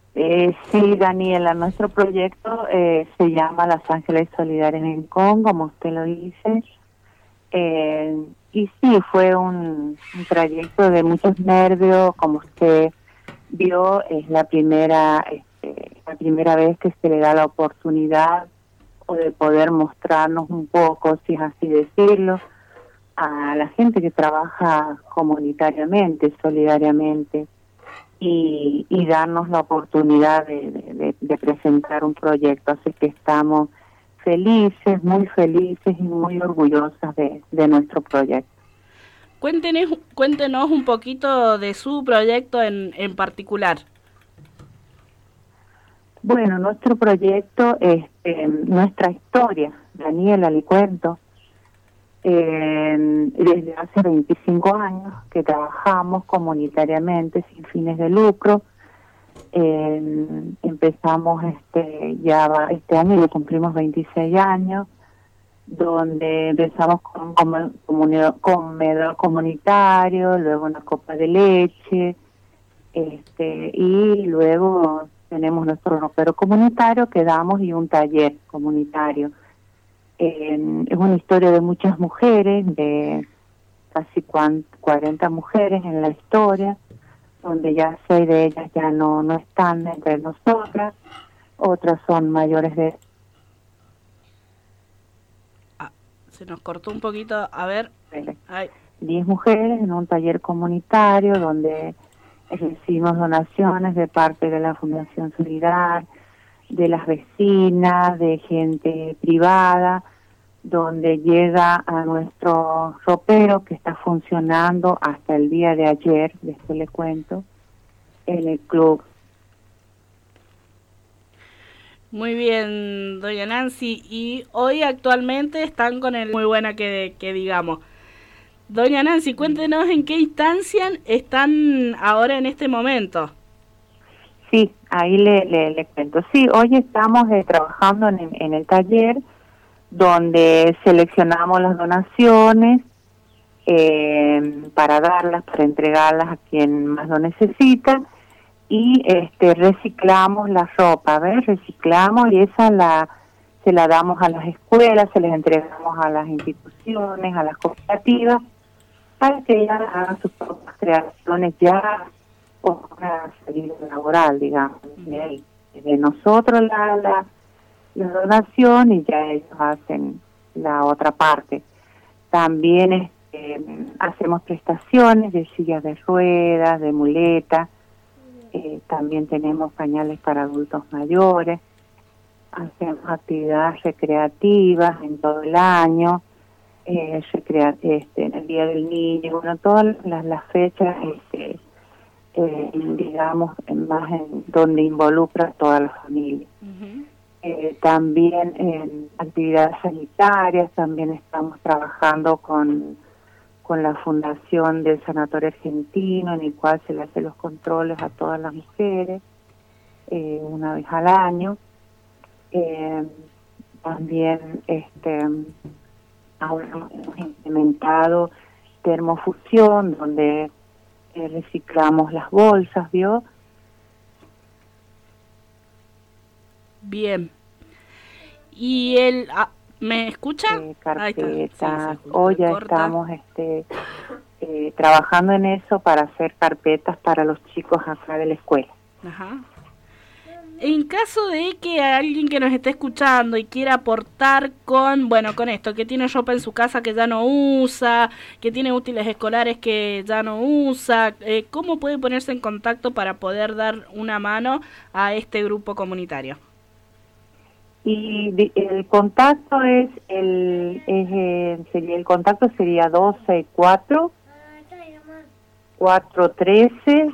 Sí, Daniela, nuestro proyecto se llama Las Ángeles Solidarias en Congo, como usted lo dice. Y sí, fue un trayecto de muchos nervios, como usted vio, es la primera vez que se le da la oportunidad o de poder mostrarnos un poco, si es así decirlo, a la gente que trabaja comunitariamente, solidariamente, y darnos la oportunidad de presentar un proyecto. Así que estamos muy felices y muy orgullosas de nuestro proyecto. Cuéntenos un poquito de su proyecto en particular. Bueno, nuestro proyecto, nuestra historia, Daniela, le cuento, desde hace 25 años que trabajamos comunitariamente sin fines de lucro. Empezamos este año, ya cumplimos 26 años, donde empezamos con un comedor comunitario, luego una copa de leche, y luego tenemos nuestro ropero comunitario que damos y un taller comunitario. Es una historia de muchas mujeres, de casi 40 mujeres en la historia, donde ya 6 de ellas ya no están entre nosotras, otras son mayores de... Se nos cortó un poquito, a ver. 10 mujeres en un taller comunitario donde recibimos donaciones de parte de la Fundación Solidar, de las vecinas, de gente privada, donde llega a nuestro ropero que está funcionando hasta el día de ayer, después le cuento, en el club. Muy bien, doña Nancy, y hoy actualmente están con el muy buena que digamos. Doña Nancy, cuéntenos en qué instancia están ahora en este momento. Sí, ahí le cuento. Sí, hoy estamos trabajando en el taller donde seleccionamos las donaciones para darlas, para entregarlas a quien más lo necesita, y reciclamos la ropa, ¿ves? Reciclamos y se la damos a las escuelas, se les entregamos a las instituciones, a las cooperativas, para que ellas hagan sus propias creaciones ya con una salida laboral, digamos, de nosotros la donación y ya ellos hacen la otra parte. También hacemos prestaciones de sillas de ruedas, de muletas, también tenemos pañales para adultos mayores, hacemos actividades recreativas en todo el año, en el Día del Niño, bueno, todas las fechas, digamos, más donde involucra a toda la familia. Uh-huh. También en actividades sanitarias, también estamos trabajando con la Fundación del Sanatorio Argentino, en el cual se le hace los controles a todas las mujeres, una vez al año. También ahora hemos implementado termofusión, donde reciclamos las bolsas, ¿vio? Bien. ¿Y me escucha? Carpetas. Hoy ya estamos trabajando en eso para hacer carpetas para los chicos acá de la escuela. Ajá. En caso de que alguien que nos esté escuchando y quiera aportar con esto, que tiene ropa en su casa que ya no usa, que tiene útiles escolares que ya no usa, ¿cómo puede ponerse en contacto para poder dar una mano a este grupo comunitario? Y el contacto el contacto sería 264 413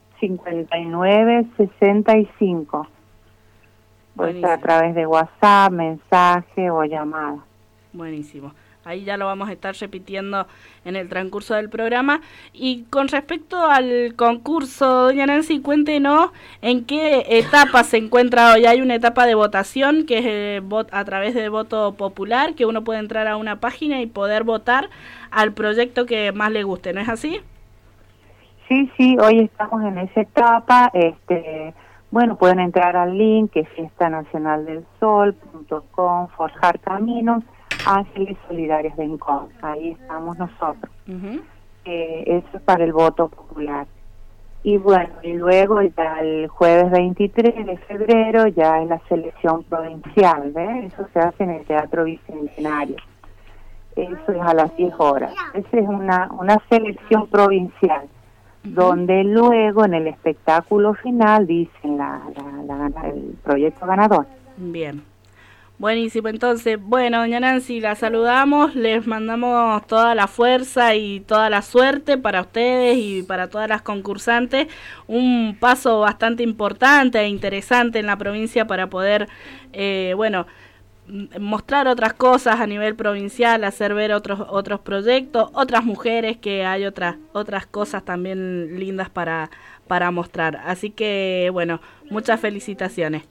5965. Puede ser a través de WhatsApp, mensaje o llamada. Buenísimo. Ahí ya lo vamos a estar repitiendo en el transcurso del programa. Y con respecto al concurso, doña Nancy, cuéntenos en qué etapa se encuentra hoy. Hay una etapa de votación que es a través de voto popular, que uno puede entrar a una página y poder votar al proyecto que más le guste, ¿no es así? Sí, hoy estamos en esa etapa. bueno, pueden entrar al link que es fiestanacionaldelsol.com, forjar caminos, Ángeles Solidarios de Incón. Ahí estamos nosotros. Eso es para el voto popular. Y bueno, y luego ya el jueves 23 de febrero ya es la selección provincial, ¿ves? Eso se hace en el Teatro Bicentenario. Eso es a las 10 horas. Esa es una selección provincial, donde luego en el espectáculo final dicen el proyecto ganador. Bien. Buenísimo, entonces, bueno, doña Nancy, la saludamos, les mandamos toda la fuerza y toda la suerte para ustedes y para todas las concursantes, un paso bastante importante e interesante en la provincia para poder, mostrar otras cosas a nivel provincial, hacer ver otros proyectos, otras mujeres, que hay otras cosas también lindas para mostrar, así que, bueno, muchas felicitaciones.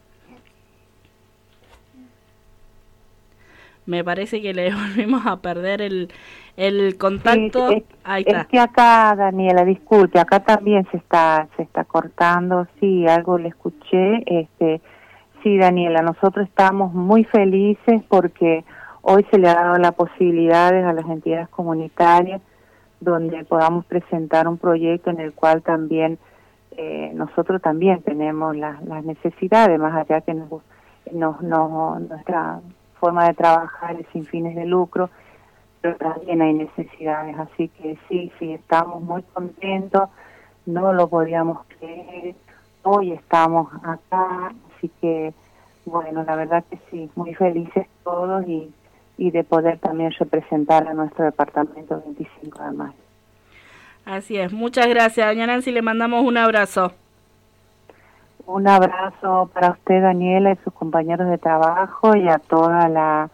Me parece que le volvimos a perder el contacto. Sí, ahí está. Es que acá, Daniela, disculpe, acá también se está cortando. Sí, algo le escuché. Sí, Daniela, nosotros estamos muy felices porque hoy se le ha dado la posibilidad a las entidades comunitarias donde podamos presentar un proyecto en el cual también nosotros también tenemos las necesidades, más allá que nuestra forma de trabajar es sin fines de lucro, pero también hay necesidades, así que sí, estamos muy contentos, no lo podíamos creer, hoy estamos acá, así que bueno, la verdad que sí, muy felices todos y de poder también representar a nuestro departamento 25 de mayo. Así es, muchas gracias, doña Nancy, le mandamos un abrazo. Un abrazo para usted, Daniela, y sus compañeros de trabajo y a toda la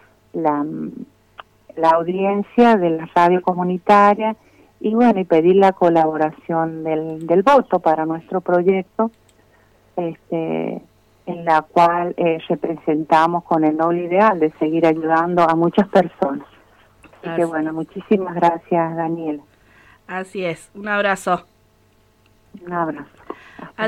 audiencia de la radio comunitaria y bueno, y pedir la colaboración del voto para nuestro proyecto, en la cual representamos con el noble ideal de seguir ayudando a muchas personas. Así que bueno, muchísimas gracias, Daniela. Así es, un abrazo. Un abrazo.